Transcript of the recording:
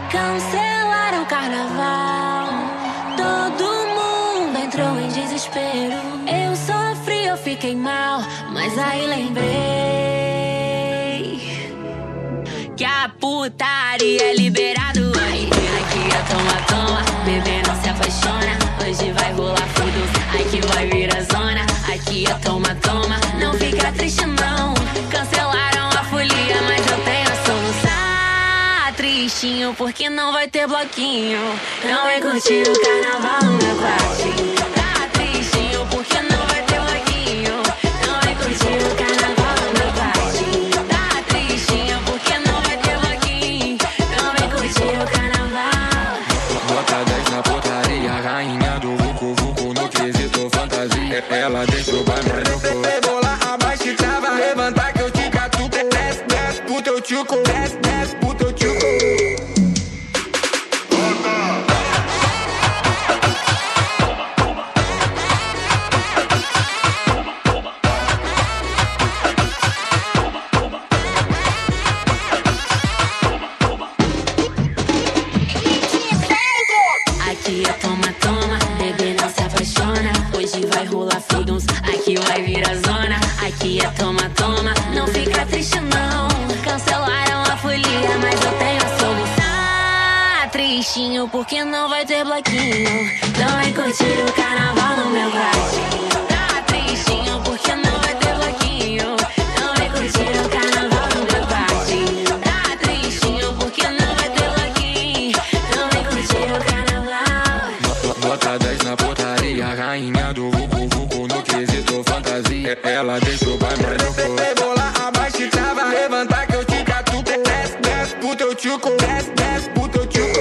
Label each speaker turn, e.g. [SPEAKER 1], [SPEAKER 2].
[SPEAKER 1] Cancelaram o carnaval, todo mundo entrou em desespero. Eu sofri, eu fiquei mal, mas aí lembrei que a putaria é liberado. Aqui é toma, toma, bebê não se apaixona. Hoje vai rolar fudo, ai que vai vir a zona. Aqui é toma, toma, não fica triste não. Cancelaram a folia, mas eu tenho a solução. Tristinho porque não vai ter bloquinho. Não vai curtir o carnaval no meu quartinho. Tá tristinho porque não vai ter bloquinho. Não vai curtir o carnaval no meu quartinho. Tá tristinho porque não vai ter bloquinho. Não vai curtir o carnaval.
[SPEAKER 2] Bota 10 na portaria, rainha do vucu vucu no quesito fantasia. Ela deixou pra mim no fogo. Rebolar abaixo e trava, levantar que eu te catuco. Desce, desce pro teu tchuco, desce, desce pro teu tchuco.
[SPEAKER 1] Aqui é toma, toma, bebê não se apaixona. Hoje vai rolar fudums, aqui vai vir a zona. Aqui é toma, toma, não fica triste não. Cancelaram a folia, mas eu tenho a solução. Tristinho porque não vai ter bloquinho. Não vai curtir o carnaval no meu quartinho. Tá tristinho porque não vai ter bloquinho. Não vai curtir o carnaval no meu quartinho. Tá tristinho porque não vai ter bloquinho. Não vai curtir o carnaval.
[SPEAKER 2] Bota 10 na portaria, rainha do vucu vucu no quesito fantasia. Ela deixou pra mim no fogo. Rebolar abaixo e trava, levantar que eu te catuco. Desce, desce pro teu tchuco, desce, desce pro teu tchuco.